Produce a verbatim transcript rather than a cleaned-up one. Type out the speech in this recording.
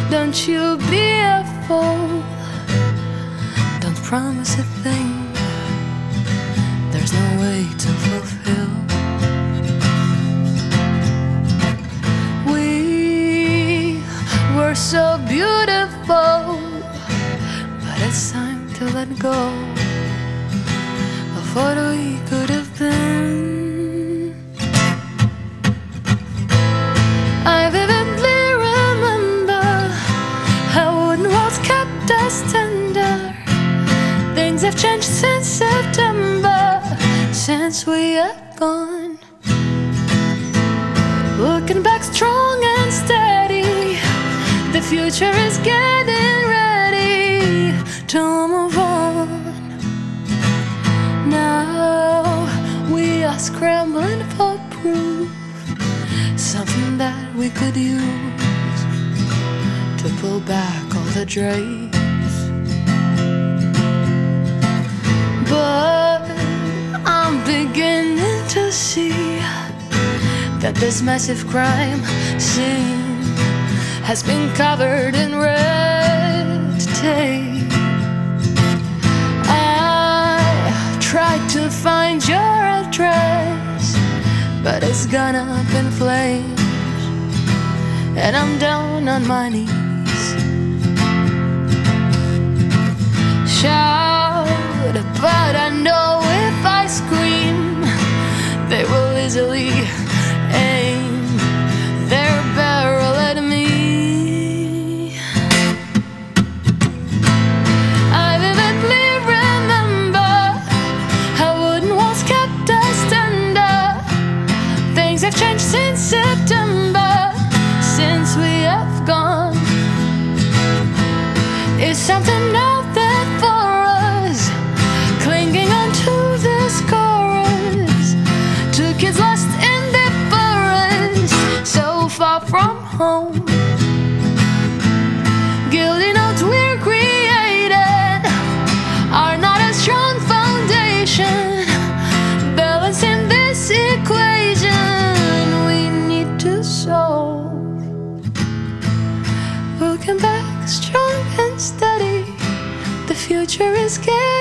Don't you be a fool. Don't promise a thing there's no way to fulfill. We were so beautiful, but it's time to let go of what we could have been. I vividly remember how wooden walls kept us tender. Things have changed since September, since we have gone. Looking back strong and steady, the future is getting ready to move on. Now we are scrambling for proof, something that we could use to pull back all the drapes. But I'm beginning to see that this massive crime scene has been covered in red tape. I tried to find your address, but it's gone up in flames, and I'm down on my knees. Shout, but I know if I scream, they will easily aim their barrel at me. I vividly remember how wooden walls kept us tender. Things have changed since September, since we have gone. Is something out there for us, clinging on to this chorus? Two kids lost in the forest, so far from home. Guilty notes we're created are not a strong foundation. Balancing this equation we need to solve. Looking back strong and steady, the future is getting